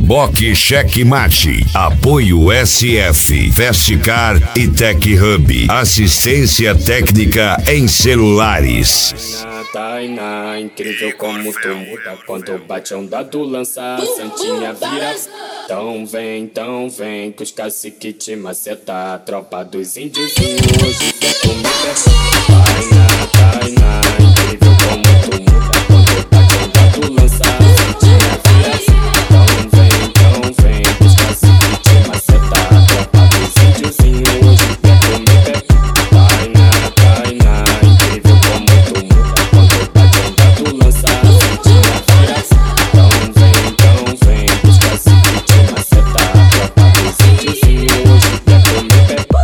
Reboque Checkmate. Apoio SF, Fastcar e Tech Hub. Assistência técnica em celulares. Tainá, incrível como tu muda quando bate a onda do lança, Santinha vira. Então vem, que os cacique te maceta. Tropa dos índios hoje quer comer. Tainá, incrível como tu muda quando bate a onda do lança, Santinha vira. Então vem, que os cacique te maceta. Tropa dos índios hoje quer comer. Tainá, incrível como tu muda quando bate a onda do lança, Santinha vira. Então vem, que os cacique te maceta. Tropa dos índios hoje quer comer.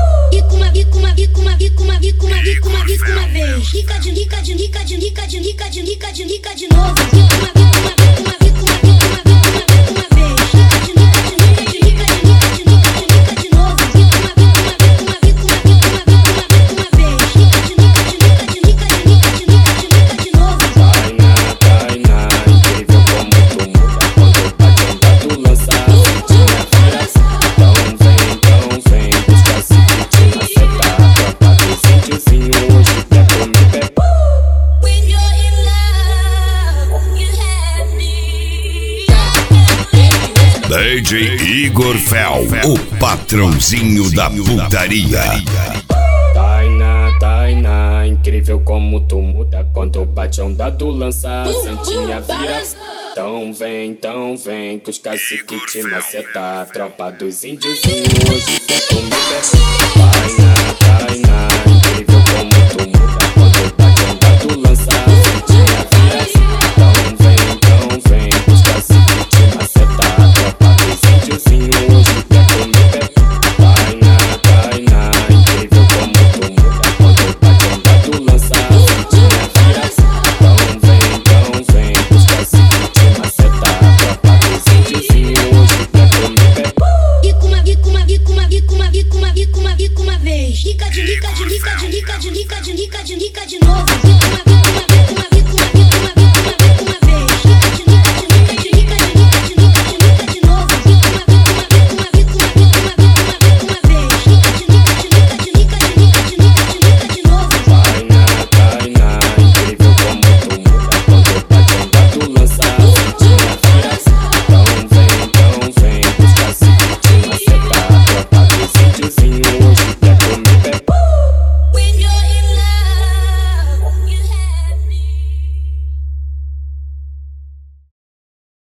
Uma vez. Rica de novo. Uma vez. Rica de novo. Tainá, incrível como tu muda quando bate a onda do lança, Santinha vira. Então vem, que os cacique te maceta. Tropa dos índios hoje quer comer. When you're in love, you have me. DJ Igor Fel, o patrãozinho da putaria. Tainá, incrível como tu muda quando bate a onda do lança, Santinha vira. Então vem, que os cacique te maceta. Tropa dos índios hoje quer comer. Tainá, incrível como tu muda